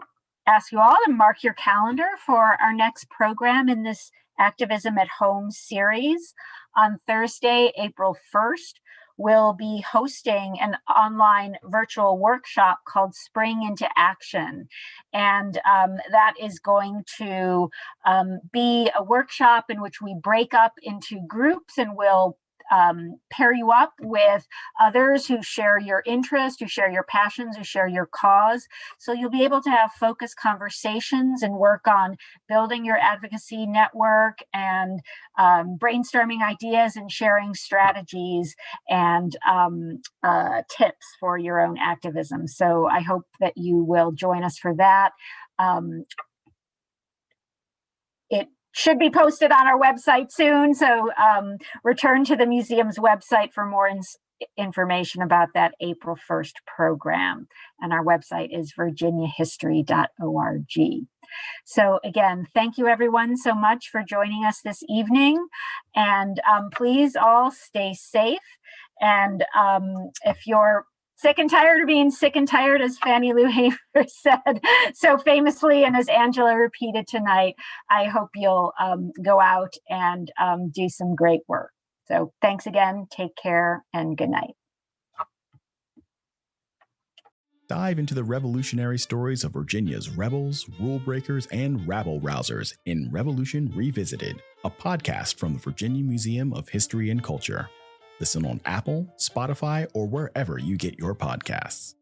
ask you all to mark your calendar for our next program in this Activism at Home series. On Thursday, April 1st, we'll be hosting an online virtual workshop called Spring into Action. And that is going to be a workshop in which we break up into groups, and we'll pair you up with others who share your interest, who share your passions, who share your cause. So you'll be able to have focused conversations and work on building your advocacy network and brainstorming ideas and sharing strategies and tips for your own activism. So I hope that you will join us for that. It should be posted on our website soon. So return to the museum's website for more information about that April 1st program. And our website is virginiahistory.org. So again, thank you everyone so much for joining us this evening. And please all stay safe. And if you're sick and tired of being sick and tired, as Fannie Lou Hamer said so famously, and as Angela repeated tonight, I hope you'll go out and do some great work. So thanks again, take care, and good night. Dive into the revolutionary stories of Virginia's rebels, rule breakers, and rabble-rousers in Revolution Revisited, a podcast from the Virginia Museum of History and Culture. Listen on Apple, Spotify, or wherever you get your podcasts.